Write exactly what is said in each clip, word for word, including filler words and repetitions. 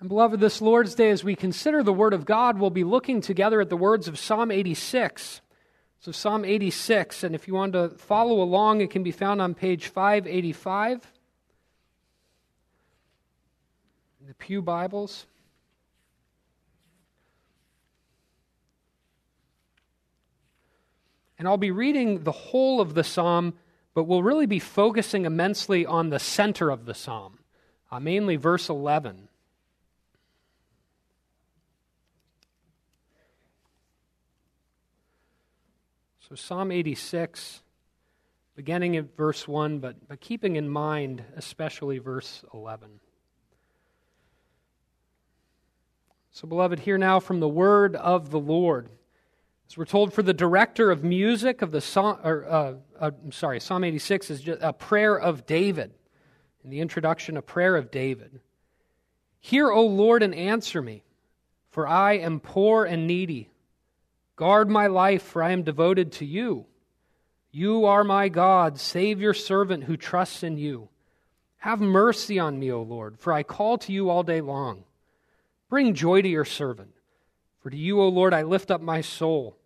And beloved, this Lord's Day, as we consider the Word of God, we'll be looking together at the words of Psalm eighty-six. So Psalm eighty-six, and if you want to follow along, it can be found on page five eighty-five in the Pew Bibles. And I'll be reading the whole of the psalm, but we'll really be focusing immensely on the center of the psalm, uh, mainly verse eleven. So Psalm eighty-six, beginning at verse one, but, but keeping in mind especially verse eleven. So, beloved, hear now from the word of the Lord. As we're told, for the director of music of the psalm, or uh, uh, I'm sorry, Psalm eighty-six is just a prayer of David. In the introduction, a prayer of David. Hear, O Lord, and answer me, for I am poor and needy. Guard my life, for I am devoted to you. You are my God. Save your servant who trusts in you. Have mercy on me, O Lord, for I call to you all day long. Bring joy to your servant, for to you, O Lord, I lift up my soul.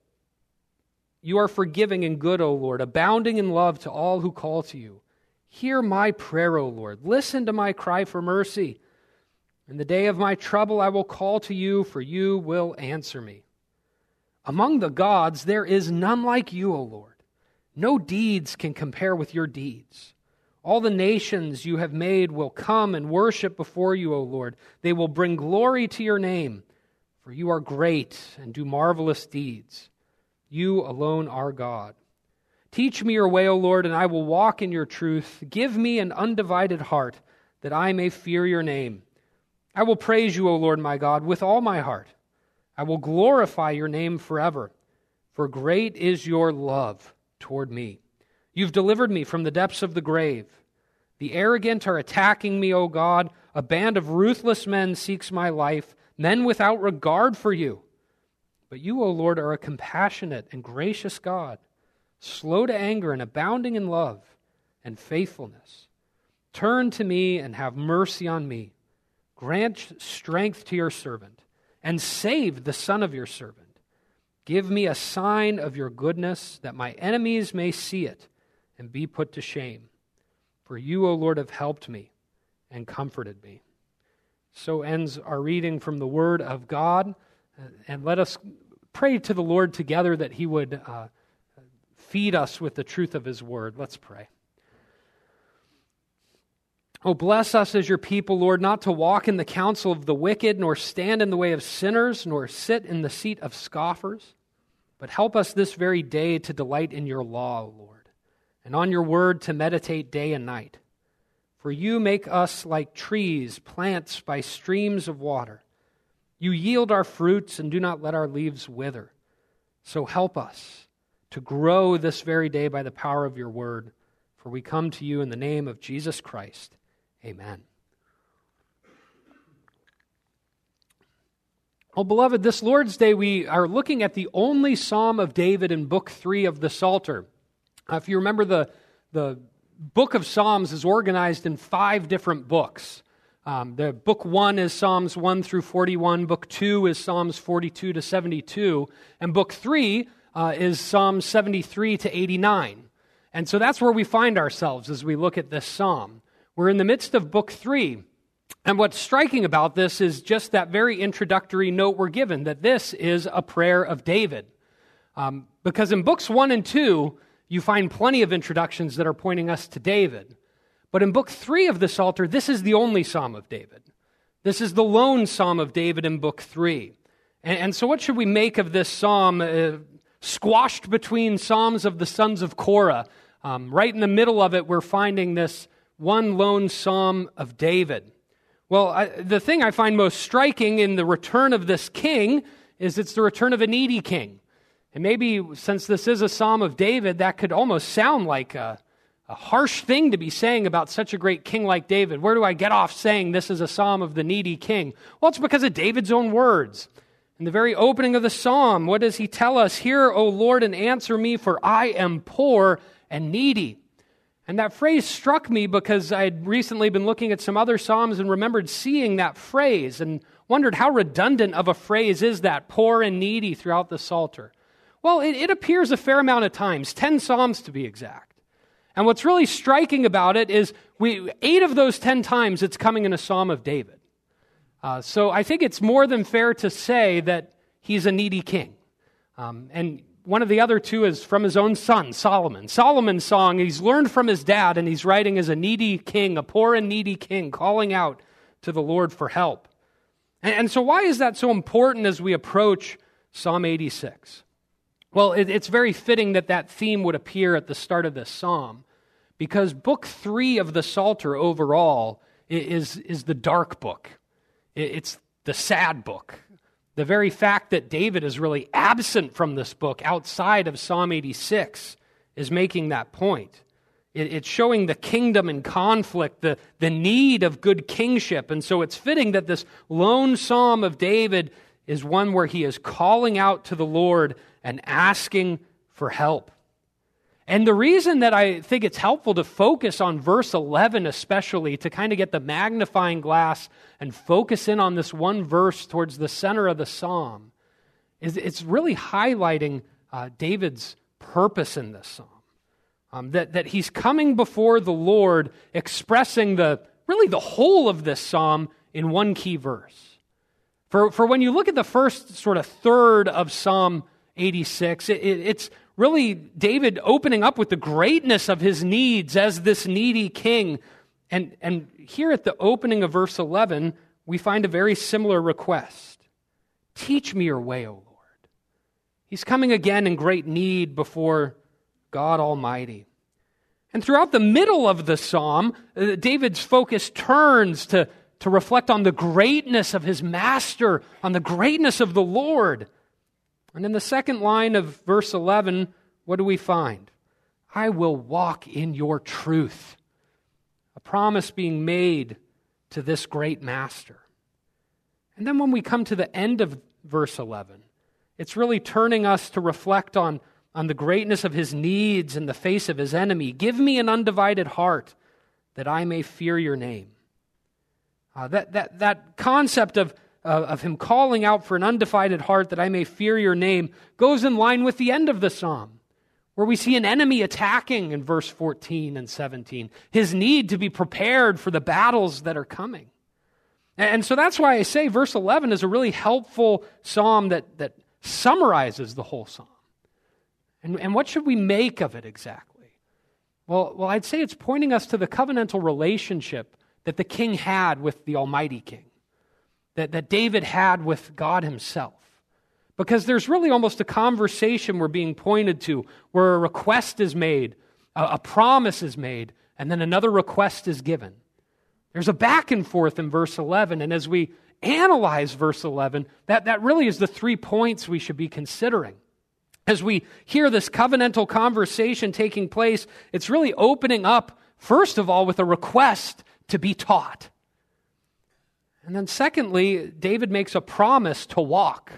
You are forgiving and good, O Lord, abounding in love to all who call to you. Hear my prayer, O Lord. Listen to my cry for mercy. In the day of my trouble I will call to you, for you will answer me. Among the gods there is none like you, O Lord. No deeds can compare with your deeds. All the nations you have made will come and worship before you, O Lord. They will bring glory to your name, for you are great and do marvelous deeds. You alone are God. Teach me your way, O Lord, and I will walk in your truth. Give me an undivided heart, that I may fear your name. I will praise you, O Lord my God, with all my heart. I will glorify your name forever, for great is your love toward me. You've delivered me from the depths of the grave. The arrogant are attacking me, O God. A band of ruthless men seeks my life, men without regard for you. But you, O Lord, are a compassionate and gracious God, slow to anger and abounding in love and faithfulness. Turn to me and have mercy on me. Grant strength to your servant, and save the son of your servant. Give me a sign of your goodness, that my enemies may see it and be put to shame. For you, O Lord, have helped me and comforted me. So ends our reading from the Word of God. And let us pray to the Lord together that He would uh, feed us with the truth of His Word. Let's pray. Oh, bless us as your people, Lord, not to walk in the counsel of the wicked, nor stand in the way of sinners, nor sit in the seat of scoffers. But help us this very day to delight in your law, O Lord, and on your word to meditate day and night. For you make us like trees, plants by streams of water. You yield our fruits and do not let our leaves wither. So help us to grow this very day by the power of your word. For we come to you in the name of Jesus Christ. Amen. Well, beloved, this Lord's Day we are looking at the only Psalm of David in Book three of the Psalter. Uh, if you remember, the, the book of Psalms is organized in five different books. Um, the book one is Psalms one through forty-one, book two is Psalms forty-two to seventy-two, and book three uh, is Psalms seventy-three to eighty-nine. And so that's where we find ourselves as we look at this psalm. We're in the midst of book three, and what's striking about this is just that very introductory note we're given, that this is a prayer of David. Um, because in books one and two, you find plenty of introductions that are pointing us to David. But in book three of the Psalter, this is the only psalm of David. This is the lone psalm of David in book three. And, and so what should we make of this psalm uh, squashed between psalms of the sons of Korah? Um, right in the middle of it, we're finding this one lone psalm of David. Well, I, the thing I find most striking in the return of this king is it's the return of a needy king. And maybe since this is a psalm of David, that could almost sound like a, a harsh thing to be saying about such a great king like David. Where do I get off saying this is a psalm of the needy king? Well, it's because of David's own words. In the very opening of the psalm, what does he tell us? Hear, O Lord, and answer me, for I am poor and needy. And that phrase struck me because I had recently been looking at some other Psalms and remembered seeing that phrase and wondered how redundant of a phrase is that, poor and needy, throughout the Psalter. Well, it, it appears a fair amount of times, ten Psalms to be exact. And what's really striking about it is we eight of those ten times it's coming in a Psalm of David. Uh, so I think it's more than fair to say that he's a needy king. Um, and one of the other two is from his own son, Solomon. Solomon's song, he's learned from his dad, and he's writing as a needy king, a poor and needy king, calling out to the Lord for help. And, and so why is that so important as we approach Psalm eighty-six? Well, it, it's very fitting that that theme would appear at the start of this psalm, because book three of the Psalter overall is, is the dark book. It's the sad book. The very fact that David is really absent from this book outside of Psalm eighty-six is making that point. It, it's showing the kingdom in conflict, the, the need of good kingship. And so it's fitting that this lone psalm of David is one where he is calling out to the Lord and asking for help. And the reason that I think it's helpful to focus on verse eleven especially, to kind of get the magnifying glass and focus in on this one verse towards the center of the psalm, is it's really highlighting uh, David's purpose in this psalm. Um, that, that he's coming before the Lord expressing the really the whole of this psalm in one key verse. For, for when you look at the first sort of third of Psalm eighty-six, it, it, it's really David opening up with the greatness of his needs as this needy king. And, and here at the opening of verse eleven, we find a very similar request. Teach me your way, O Lord. He's coming again in great need before God Almighty. And throughout the middle of the psalm, uh, David's focus turns to, to reflect on the greatness of his master, on the greatness of the Lord. And in the second line of verse eleven, what do we find? I will walk in your truth. A promise being made to this great master. And then when we come to the end of verse eleven, it's really turning us to reflect on, on the greatness of his needs in the face of his enemy. Give me an undivided heart that I may fear your name. Uh, that, that, that concept of Uh, of him calling out for an undivided heart that I may fear your name goes in line with the end of the psalm, where we see an enemy attacking in verse fourteen and seventeen, his need to be prepared for the battles that are coming. And, and so that's why I say verse eleven is a really helpful psalm that, that summarizes the whole psalm. And, and what should we make of it exactly? Well, well, I'd say it's pointing us to the covenantal relationship that the king had with the Almighty King. That, that David had with God himself. Because there's really almost a conversation we're being pointed to where a request is made, a, a promise is made, and then another request is given. There's a back and forth in verse eleven, and as we analyze verse eleven, that, that really is the three points we should be considering. As we hear this covenantal conversation taking place, it's really opening up, first of all, with a request to be taught. And then secondly, David makes a promise to walk.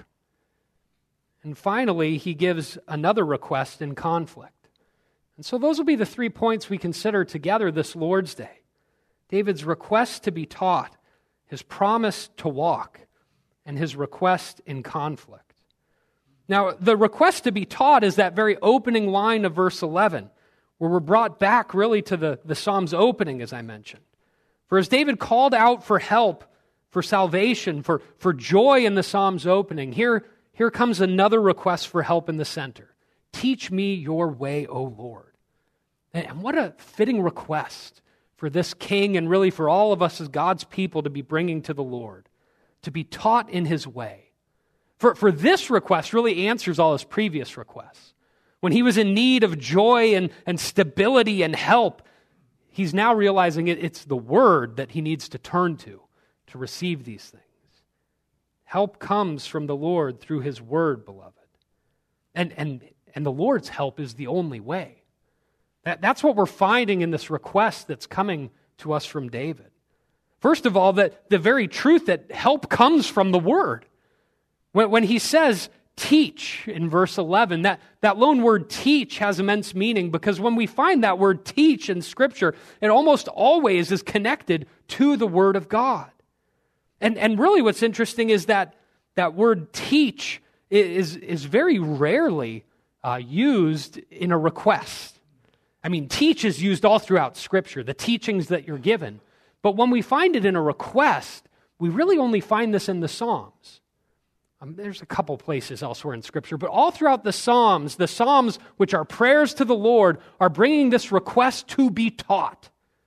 And finally, he gives another request in conflict. And so those will be the three points we consider together this Lord's Day. David's request to be taught, his promise to walk, and his request in conflict. Now, the request to be taught is that very opening line of verse eleven, where we're brought back really to the, the Psalm's opening, as I mentioned. For as David called out for help, for salvation, for, for joy in the Psalm's opening, here, here comes another request for help in the center. Teach me your way, O Lord. And what a fitting request for this king and really for all of us as God's people to be bringing to the Lord, to be taught in his way. For, for this request really answers all his previous requests. When he was in need of joy and, and stability and help, he's now realizing it, it's the word that he needs to turn to. to receive these things. Help comes from the Lord through his word, beloved. And, and, and the Lord's help is the only way. That, that's what we're finding in this request that's coming to us from David. First of all, that the very truth that help comes from the word. When, when he says, teach in verse eleven. That, that lone word teach has immense meaning because when we find that word teach in Scripture, it almost always is connected to the Word of God. And, and really what's interesting is that that word teach is, is very rarely uh, used in a request. I mean, teach is used all throughout Scripture, the teachings that you're given. But when we find it in a request, we really only find this in the Psalms. Um, there's a couple places elsewhere in Scripture, but all throughout the Psalms, the Psalms, which are prayers to the Lord, are bringing this request to be taught.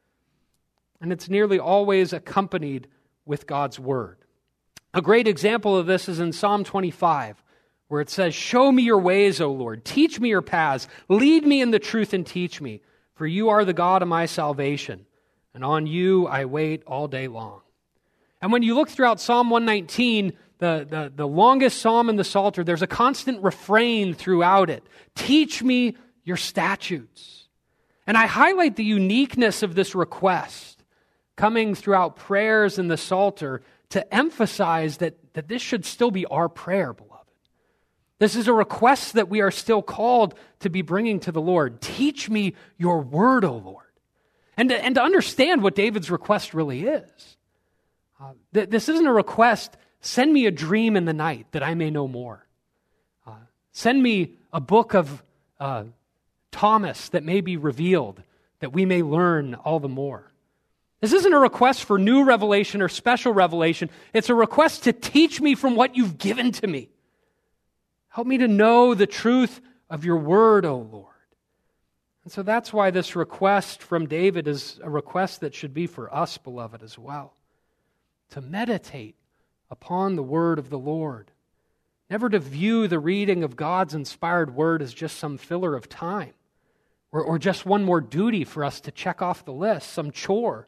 And it's nearly always accompanied with God's Word. A great example of this is in Psalm twenty-five, where it says, "Show me your ways, O Lord. Teach me your paths. Lead me in the truth and teach me. For you are the God of my salvation, and on you I wait all day long." And when you look throughout Psalm one nineteen, the, the, the longest psalm in the Psalter, there's a constant refrain throughout it. Teach me your statutes. And I highlight the uniqueness of this request coming throughout prayers in the Psalter to emphasize that, that this should still be our prayer, beloved. This is a request that we are still called to be bringing to the Lord. Teach me your word, O Lord. And to, and to understand what David's request really is. Uh, th- this isn't a request, send me a dream in the night that I may know more. Uh, send me a book of uh, Thomas that may be revealed, that we may learn all the more. This isn't a request for new revelation or special revelation. It's a request to teach me from what you've given to me. Help me to know the truth of your word, O Lord. And so that's why this request from David is a request that should be for us, beloved, as well. To meditate upon the word of the Lord. Never to view the reading of God's inspired word as just some filler of time, or, or just one more duty for us to check off the list, some chore.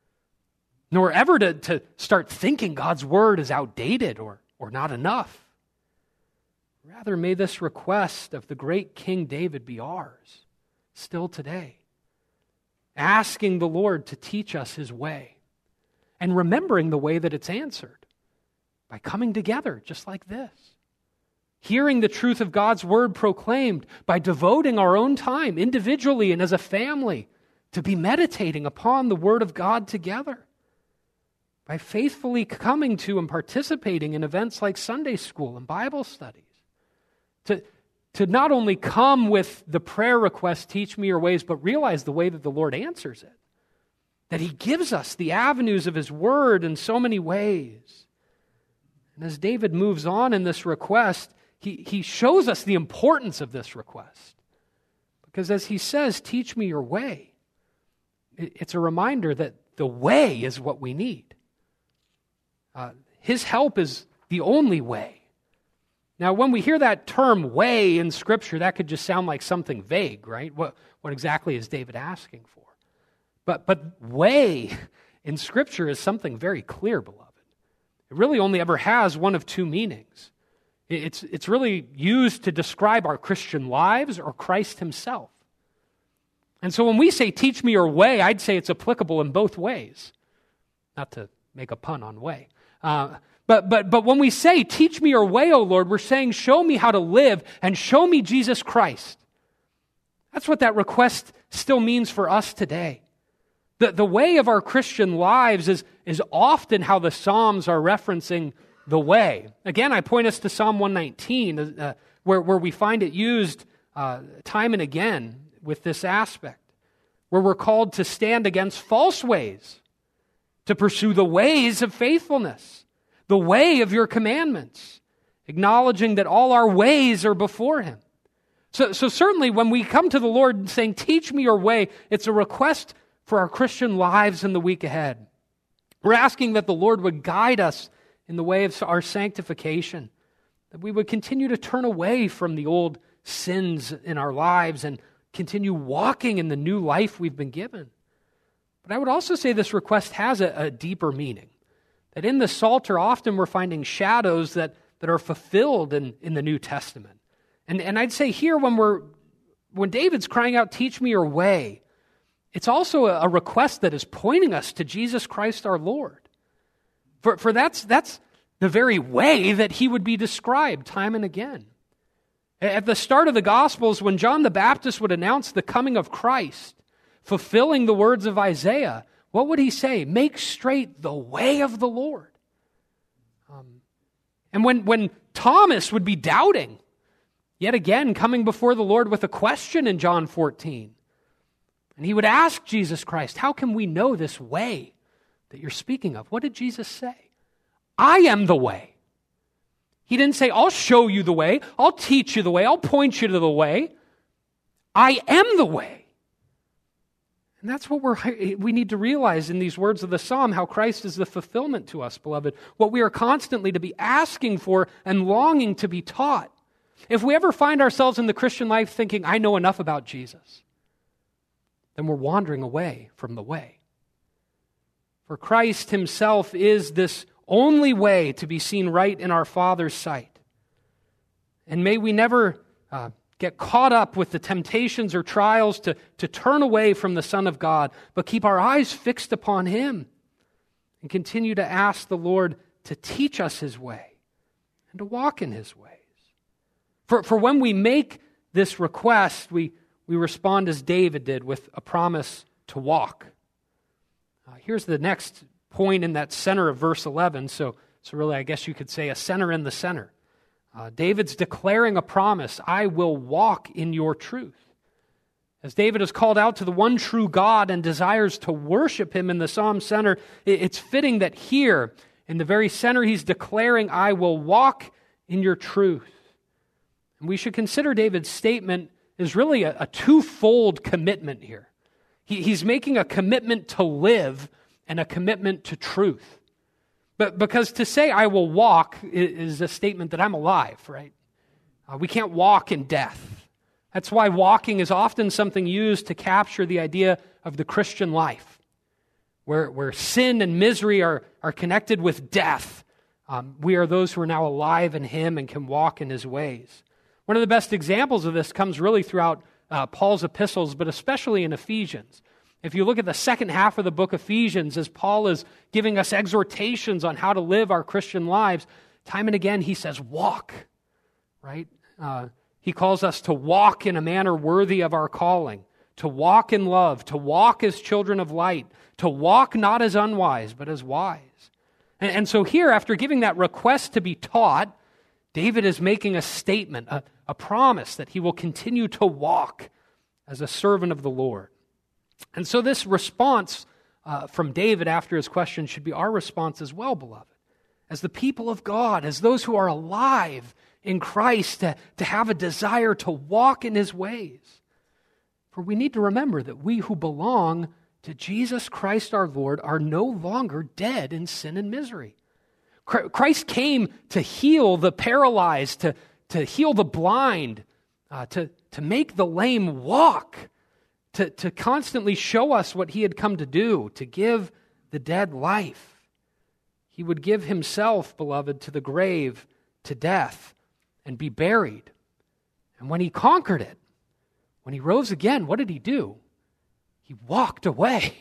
Nor ever to, to start thinking God's word is outdated or, or not enough. Rather, may this request of the great King David be ours, still today. Asking the Lord to teach us his way, and remembering the way that it's answered, by coming together just like this. Hearing the truth of God's word proclaimed, by devoting our own time, individually and as a family, to be meditating upon the word of God together. By faithfully coming to and participating in events like Sunday school and Bible studies. To, to not only come with the prayer request, teach me your ways, but realize the way that the Lord answers it. That he gives us the avenues of his word in so many ways. And as David moves on in this request, he, he shows us the importance of this request. Because as he says, teach me your way, it, it's a reminder that the way is what we need. Uh, his help is the only way. Now, when we hear that term way in Scripture, that could just sound like something vague, right? What, what exactly is David asking for? But, but way in Scripture is something very clear, beloved. It really only ever has one of two meanings. It's, it's really used to describe our Christian lives or Christ himself. And so when we say, teach me your way, I'd say it's applicable in both ways. Not to make a pun on way. Uh, but, but, but when we say, teach me your way, O Lord, we're saying, show me how to live and show me Jesus Christ. That's what that request still means for us today. The, the way of our Christian lives is, is often how the Psalms are referencing the way. Again, I point us to Psalm one nineteen, uh, where, where we find it used uh, time and again with this aspect, where we're called to stand against false ways, to pursue the ways of faithfulness, the way of your commandments, acknowledging that all our ways are before him. So, so certainly when we come to the Lord saying, teach me your way, it's a request for our Christian lives in the week ahead. We're asking that the Lord would guide us in the way of our sanctification, that we would continue to turn away from the old sins in our lives and continue walking in the new life we've been given. But I would also say this request has a, a deeper meaning, that in the Psalter often we're finding shadows that, that are fulfilled in, in the New Testament. And, and I'd say here when we're when David's crying out, teach me your way, it's also a, a request that is pointing us to Jesus Christ our Lord. For, for that's, that's the very way that he would be described time and again. At the start of the Gospels, when John the Baptist would announce the coming of Christ, fulfilling the words of Isaiah, what would he say? Make straight the way of the Lord. Um, and when, when Thomas would be doubting, yet again coming before the Lord with a question in John fourteen, and he would ask Jesus Christ, how can we know this way that you're speaking of? What did Jesus say? I am the way. He didn't say, I'll show you the way, I'll teach you the way, I'll point you to the way. I am the way. And that's what we're, we need to realize in these words of the psalm, how Christ is the fulfillment to us, beloved. What we are constantly to be asking for and longing to be taught. If we ever find ourselves in the Christian life thinking, I know enough about Jesus, then we're wandering away from the way. For Christ himself is this only way to be seen right in our Father's sight. And may we never uh, get caught up with the temptations or trials to, to turn away from the Son of God, but keep our eyes fixed upon him and continue to ask the Lord to teach us his way and to walk in his ways. For, for when we make this request, we, we respond as David did with a promise to walk. Uh, here's the next point in that center of verse eleven. So, so really, I guess you could say a center in the center. Uh, David's declaring a promise, I will walk in your truth. As David is called out to the one true God and desires to worship him in the psalm center, it's fitting that here, in the very center, he's declaring, I will walk in your truth. And we should consider David's statement as really a, a twofold commitment here. He, he's making a commitment to live and a commitment to truth. But because to say I will walk is a statement that I'm alive, right? Uh, we can't walk in death. That's why walking is often something used to capture the idea of the Christian life, where, where sin and misery are, are connected with death. Um, we are those who are now alive in him and can walk in his ways. One of the best examples of this comes really throughout uh, Paul's epistles, but especially in Ephesians. If you look at the second half of the book of Ephesians, as Paul is giving us exhortations on how to live our Christian lives, time and again he says, walk, right? Uh, he calls us to walk in a manner worthy of our calling, to walk in love, to walk as children of light, to walk not as unwise, but as wise. And, and so here, after giving that request to be taught, David is making a statement, a, a promise that he will continue to walk as a servant of the Lord. And so this response uh, from David after his question should be our response as well, beloved. As the people of God, as those who are alive in Christ, to, to have a desire to walk in his ways. For we need to remember that we who belong to Jesus Christ our Lord are no longer dead in sin and misery. Christ came to heal the paralyzed, to, to heal the blind, uh, to, to make the lame walk, to, to constantly show us what he had come to do, to give the dead life. He would give himself, beloved, to the grave, to death, and be buried. And when he conquered it, when he rose again, what did he do? He walked away.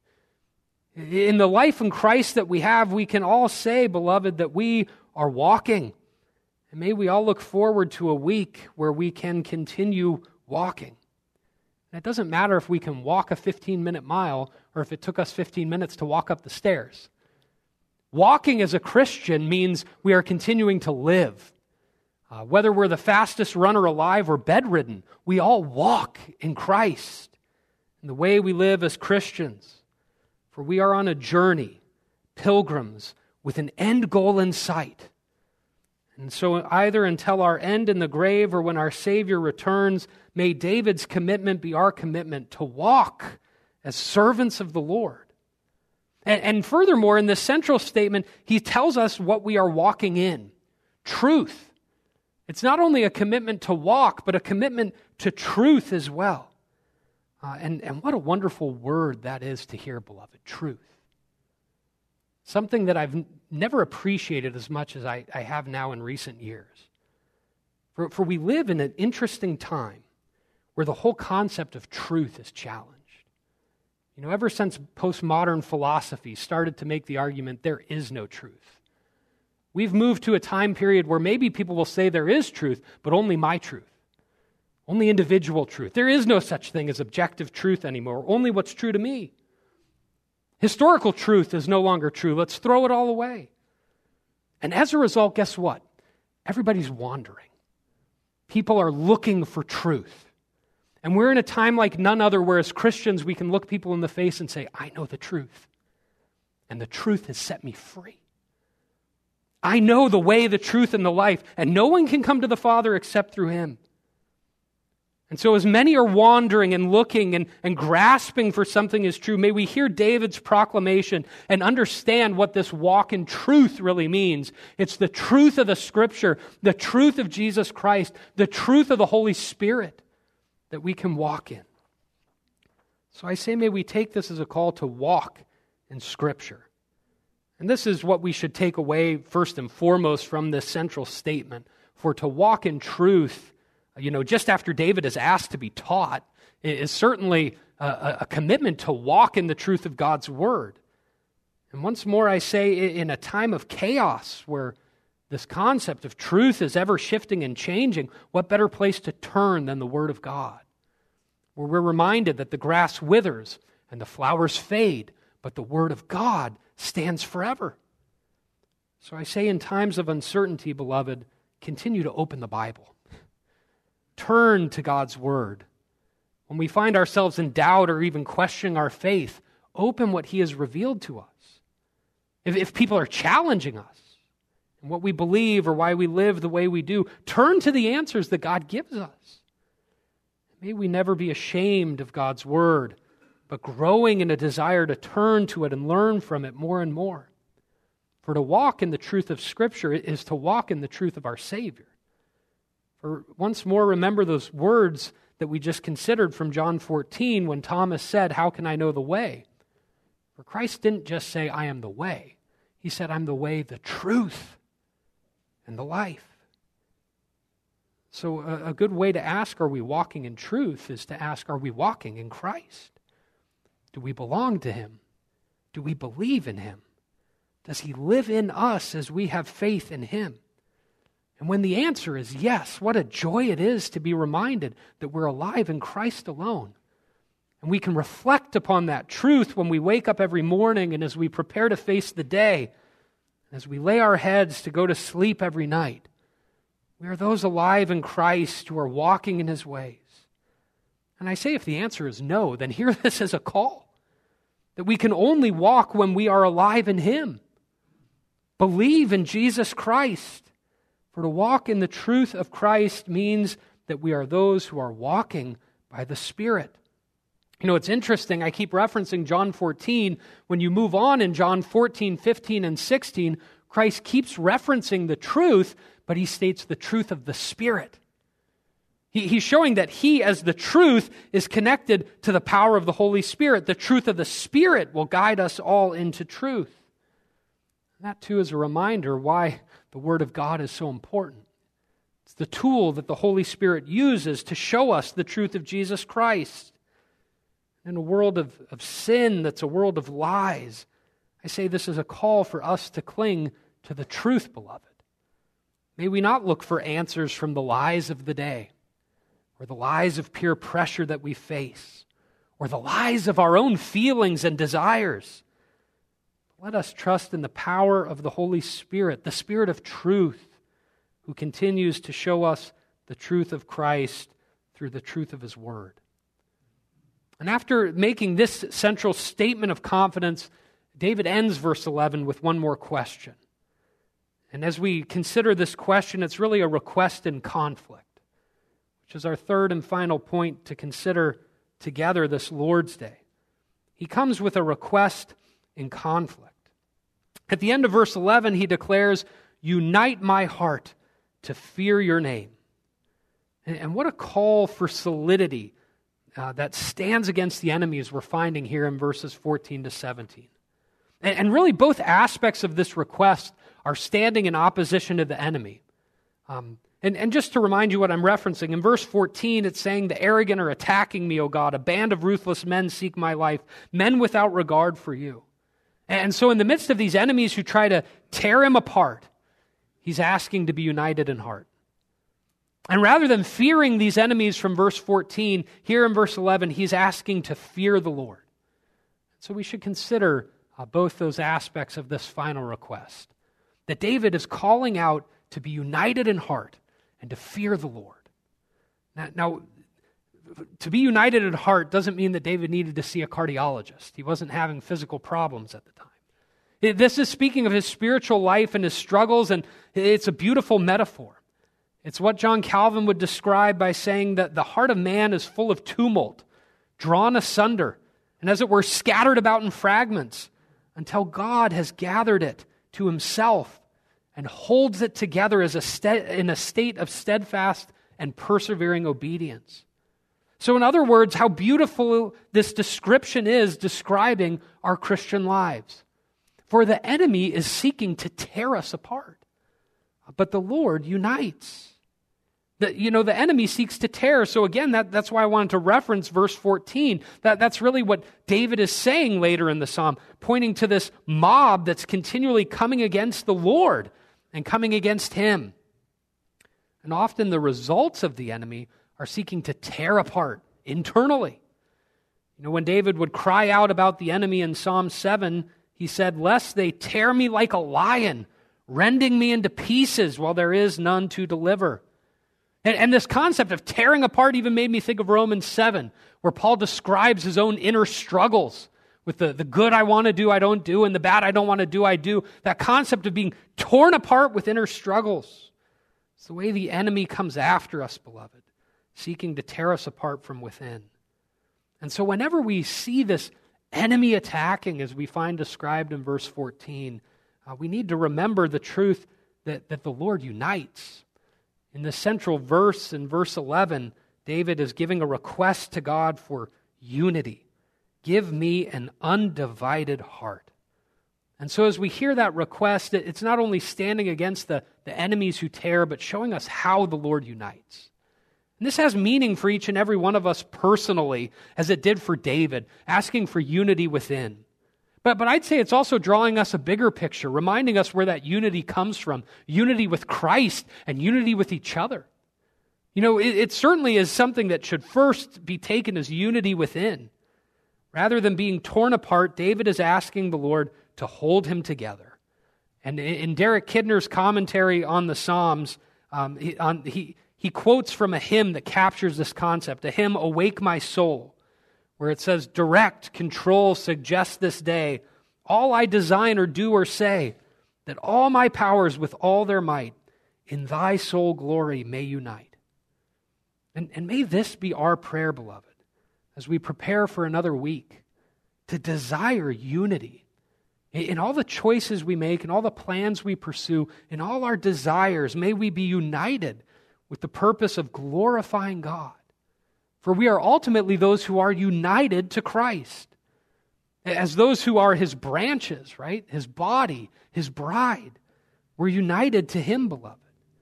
In the life in Christ that we have, we can all say, beloved, that we are walking. And may we all look forward to a week where we can continue walking. And it doesn't matter if we can walk a fifteen-minute mile or if it took us fifteen minutes to walk up the stairs. Walking as a Christian means we are continuing to live. Uh, whether we're the fastest runner alive or bedridden, we all walk in Christ in the way we live as Christians. For we are on a journey, pilgrims, with an end goal in sight. And so either until our end in the grave or when our Savior returns, may David's commitment be our commitment to walk as servants of the Lord. And, and furthermore, in this central statement, he tells us what we are walking in. Truth. It's not only a commitment to walk, but a commitment to truth as well. Uh, and, and what a wonderful word that is to hear, beloved, truth. Something that I've n- never appreciated as much as I, I have now in recent years. For, for we live in an interesting time where the whole concept of truth is challenged. You know, ever since postmodern philosophy started to make the argument there is no truth, We've moved to a time period where maybe people will say there is truth, but only my truth. Only individual truth. There is no such thing as objective truth anymore. Only what's true to me. Historical truth is no longer true. Let's throw it all away. And as a result, guess what? Everybody's wandering. People are looking for truth. And we're in a time like none other where as Christians we can look people in the face and say, I know the truth. And the truth has set me free. I know the way, the truth, and the life, and no one can come to the Father except through Him. And so as many are wandering and looking and, and grasping for something is true, may we hear David's proclamation and understand what this walk in truth really means. It's the truth of the Scripture, the truth of Jesus Christ, the truth of the Holy Spirit that we can walk in. So I say may we take this as a call to walk in Scripture. And this is what we should take away first and foremost from this central statement. For to walk in truth, you know, just after David is asked to be taught, is certainly a, a commitment to walk in the truth of God's Word. And once more I say, in a time of chaos where this concept of truth is ever shifting and changing, what better place to turn than the Word of God? Where we're reminded that the grass withers and the flowers fade, but the Word of God stands forever. So I say in times of uncertainty, beloved, continue to open the Bible. Turn to God's Word. When we find ourselves in doubt or even questioning our faith, open what He has revealed to us. If, if people are challenging us and what we believe or why we live the way we do, turn to the answers that God gives us. May we never be ashamed of God's Word, but growing in a desire to turn to it and learn from it more and more. For to walk in the truth of Scripture is to walk in the truth of our Savior. For once more, remember those words that we just considered from John fourteen when Thomas said, how can I know the way? For Christ didn't just say, I am the way. He said, I'm the way, the truth, and the life. So a, a good way to ask, are we walking in truth, is to ask, are we walking in Christ? Do we belong to Him? Do we believe in Him? Does He live in us as we have faith in Him? And when the answer is yes, what a joy it is to be reminded that we're alive in Christ alone. And we can reflect upon that truth when we wake up every morning and as we prepare to face the day, as we lay our heads to go to sleep every night. We are those alive in Christ who are walking in His ways. And I say if the answer is no, then hear this as a call. That we can only walk when we are alive in Him. Believe in Jesus Christ. For to walk in the truth of Christ means that we are those who are walking by the Spirit. You know, it's interesting, I keep referencing John fourteen. When you move on in John fourteen, fifteen, and sixteen, Christ keeps referencing the truth, but He states the truth of the Spirit. He, he's showing that He, as the truth, is connected to the power of the Holy Spirit. The truth of the Spirit will guide us all into truth. And that, too, is a reminder why the Word of God is so important. It's the tool that the Holy Spirit uses to show us the truth of Jesus Christ. In a world of, of sin that's a world of lies, I say this is a call for us to cling to the truth, beloved. May we not look for answers from the lies of the day, or the lies of peer pressure that we face, or the lies of our own feelings and desires. Let us trust in the power of the Holy Spirit, the Spirit of truth, who continues to show us the truth of Christ through the truth of His Word. And after making this central statement of confidence, David ends verse eleven with one more question. And as we consider this question, it's really a request in conflict, which is our third and final point to consider together this Lord's Day. He comes with a request in conflict. At the end of verse eleven, he declares, unite my heart to fear your name. And, and what a call for solidity uh, that stands against the enemies we're finding here in verses fourteen to seventeen. And, and really both aspects of this request are standing in opposition to the enemy. Um, and, and just to remind you what I'm referencing, in verse fourteen, it's saying, the arrogant are attacking me, O God. A band of ruthless men seek my life, men without regard for you. And so in the midst of these enemies who try to tear him apart he's asking to be united in heart. And rather than fearing these enemies from verse fourteen, here in verse eleven, he's asking to fear the Lord. So we should consider uh, both those aspects of this final request. That David is calling out to be united in heart and to fear the Lord. Now, now, to be united in heart doesn't mean that David needed to see a cardiologist. He wasn't having physical problems at the time. It, this is speaking of his spiritual life and his struggles, and it's a beautiful metaphor. It's what John Calvin would describe by saying that the heart of man is full of tumult, drawn asunder, and as it were scattered about in fragments, until God has gathered it to himself and holds it together as a ste- in a state of steadfast and persevering obedience. So in other words, how beautiful this description is describing our Christian lives. For the enemy is seeking to tear us apart, but the Lord unites. The, you know, the enemy seeks to tear. So again, that, that's why I wanted to reference verse fourteen. That, that's really what David is saying later in the psalm, pointing to this mob that's continually coming against the Lord and coming against him. And often the results of the enemy are seeking to tear apart internally. You know, when David would cry out about the enemy in Psalm seven, he said, "Lest they tear me like a lion, rending me into pieces while there is none to deliver." And, and this concept of tearing apart even made me think of Romans seven, where Paul describes his own inner struggles with the, the good I want to do, I don't do, and the bad I don't want to do, I do. That concept of being torn apart with inner struggles. It's the way the enemy comes after us, beloved, seeking to tear us apart from within. And so whenever we see this enemy attacking, as we find described in verse fourteen, uh, we need to remember the truth that, that the Lord unites. In the central verse, in verse eleven, David is giving a request to God for unity. Give me an undivided heart. And so as we hear that request, it's not only standing against the, the enemies who tear, but showing us how the Lord unites. And this has meaning for each and every one of us personally, as it did for David, asking for unity within. But, but I'd say it's also drawing us a bigger picture, reminding us where that unity comes from, unity with Christ and unity with each other. You know, it, it certainly is something that should first be taken as unity within. Rather than being torn apart, David is asking the Lord to hold him together. And in, in Derek Kidner's commentary on the Psalms, um, he, on, he He quotes from a hymn that captures this concept, a hymn, "Awake My Soul," where it says, "Direct, control, suggest this day, all I design or do or say, that all my powers with all their might in thy soul glory may unite." And, and may this be our prayer, beloved, as we prepare for another week, to desire unity in, in all the choices we make, in all the plans we pursue, in all our desires. May we be united with the purpose of glorifying God. For we are ultimately those who are united to Christ. As those who are his branches, right? His body, his bride. We're united to him, beloved.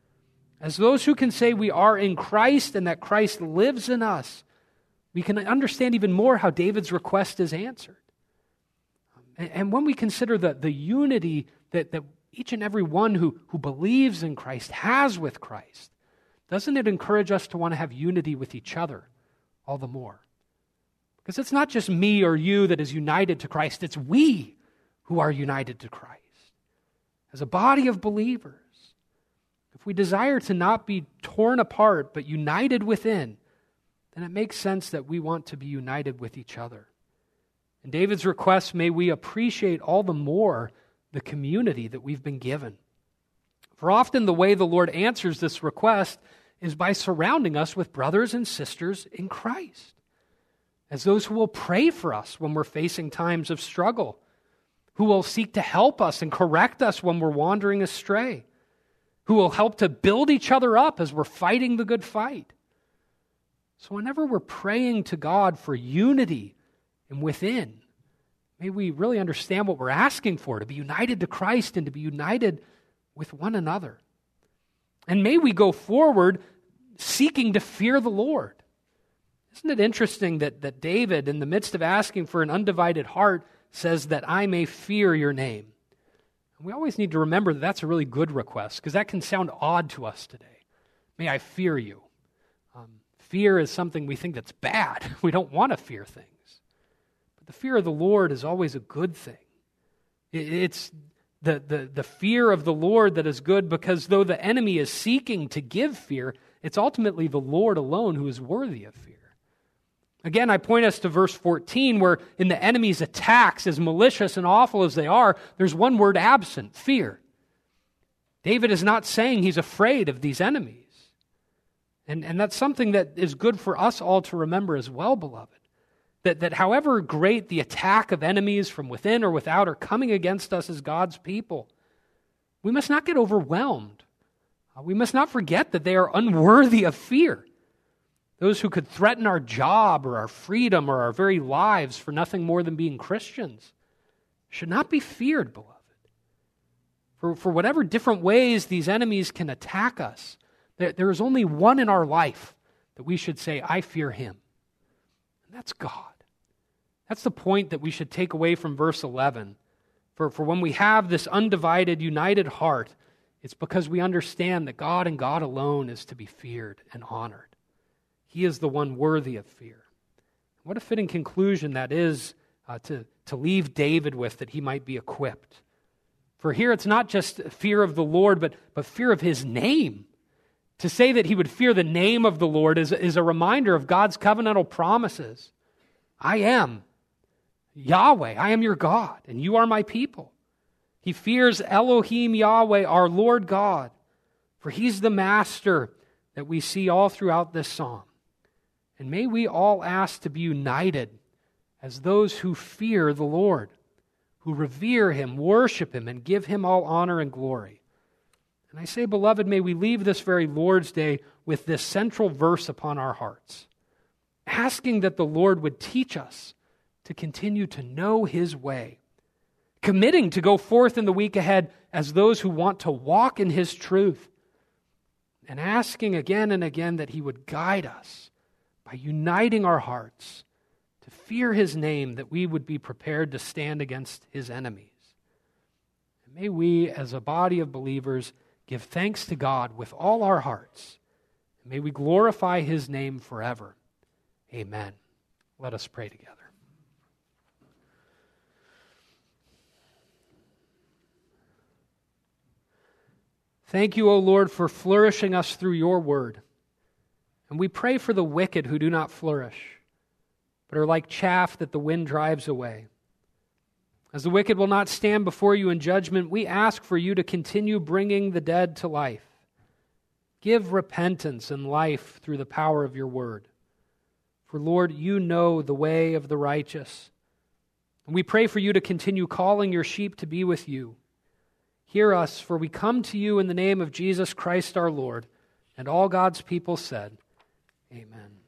As those who can say we are in Christ and that Christ lives in us, we can understand even more how David's request is answered. And when we consider the, the unity that, that each and every one who, who believes in Christ has with Christ, doesn't it encourage us to want to have unity with each other all the more? Because it's not just me or you that is united to Christ, it's we who are united to Christ. As a body of believers, if we desire to not be torn apart but united within, then it makes sense that we want to be united with each other. In David's request, may we appreciate all the more the community that we've been given. For often the way the Lord answers this request is by surrounding us with brothers and sisters in Christ, as those who will pray for us when we're facing times of struggle, who will seek to help us and correct us when we're wandering astray, who will help to build each other up as we're fighting the good fight. So whenever we're praying to God for unity and within, may we really understand what we're asking for, to be united to Christ and to be united with one another. And may we go forward seeking to fear the Lord. Isn't it interesting that, that David, in the midst of asking for an undivided heart, says that I may fear your name? We always need to remember that that's a really good request, because that can sound odd to us today. May I fear you. Um, fear is something we think that's bad. We don't want to fear things. But the fear of the Lord is always a good thing. It, it's the, the, the fear of the Lord that is good, because though the enemy is seeking to give fear, it's ultimately the Lord alone who is worthy of fear. Again, I point us to verse fourteen, where in the enemy's attacks, as malicious and awful as they are, there's one word absent: fear. David is not saying he's afraid of these enemies. And, and that's something that is good for us all to remember as well, beloved. That, that however great the attack of enemies from within or without are coming against us as God's people, we must not get overwhelmed. Uh, we must not forget that they are unworthy of fear. Those who could threaten our job or our freedom or our very lives for nothing more than being Christians should not be feared, beloved. For, for whatever different ways these enemies can attack us, there, there is only one in our life that we should say, I fear him. And that's God. That's the point that we should take away from verse eleven. For, for when we have this undivided, united heart, it's because we understand that God and God alone is to be feared and honored. He is the one worthy of fear. What a fitting conclusion that is uh, to, to leave David with, that he might be equipped. For here it's not just fear of the Lord, but, but fear of his name. To say that he would fear the name of the Lord is, is a reminder of God's covenantal promises. I am Yahweh, I am your God, and you are my people. He fears Elohim Yahweh, our Lord God, for he's the master that we see all throughout this psalm. And may we all ask to be united as those who fear the Lord, who revere him, worship him, and give him all honor and glory. And I say, beloved, may we leave this very Lord's Day with this central verse upon our hearts, asking that the Lord would teach us to continue to know his way, committing to go forth in the week ahead as those who want to walk in his truth, and asking again and again that he would guide us by uniting our hearts to fear his name, that we would be prepared to stand against his enemies. And may we, as a body of believers, give thanks to God with all our hearts. And may we glorify his name forever. Amen. Let us pray together. Thank you, O Lord, for flourishing us through your word. And we pray for the wicked who do not flourish, but are like chaff that the wind drives away. As the wicked will not stand before you in judgment, we ask for you to continue bringing the dead to life. Give repentance and life through the power of your word. For, Lord, you know the way of the righteous. And we pray for you to continue calling your sheep to be with you. Hear us, for we come to you in the name of Jesus Christ our Lord. And all God's people said, Amen.